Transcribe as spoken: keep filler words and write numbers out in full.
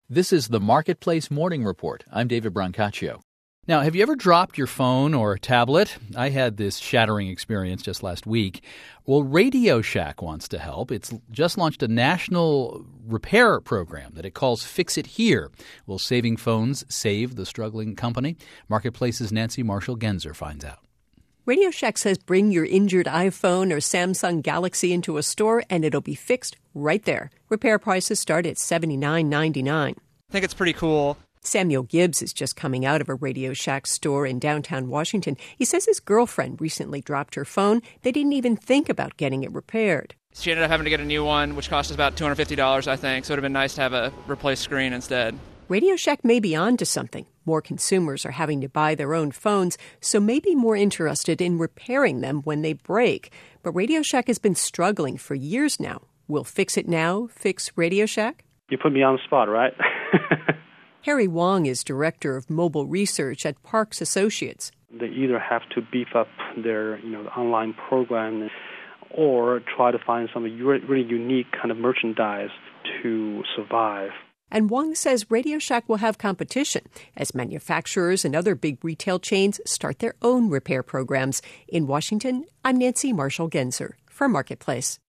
This is the Marketplace Morning Report. I'm David Brancaccio. Now, have you ever dropped your phone or tablet? I had this shattering experience just last week. Well, Radio Shack wants to help. It's just launched a national repair program that it calls Fix It Here. Will saving phones save the struggling company? Marketplace's Nancy Marshall-Genzer finds out. Radio Shack says bring your injured iPhone or Samsung Galaxy into a store and it'll be fixed right there. Repair prices start at seventy-nine ninety-nine. I think it's pretty cool. Samuel Gibbs is just coming out of a Radio Shack store in downtown Washington. He says his girlfriend recently dropped her phone. They didn't even think about getting it repaired. She ended up having to get a new one, which cost us about two hundred fifty dollars, I think. So it would have been nice to have a replaced screen instead. Radio Shack may be on to something. More consumers are having to buy their own phones, so may be more interested in repairing them when they break. But Radio Shack has been struggling for years now. Will Fix It Now fix Radio Shack? You put me on the spot, right? Harry Wong is director of mobile research at Parks Associates. They either have to beef up their, you know, online program or try to find some really unique kind of merchandise to survive. And Wong says Radio Shack will have competition as manufacturers and other big retail chains start their own repair programs. In Washington, I'm Nancy Marshall-Genzer for Marketplace.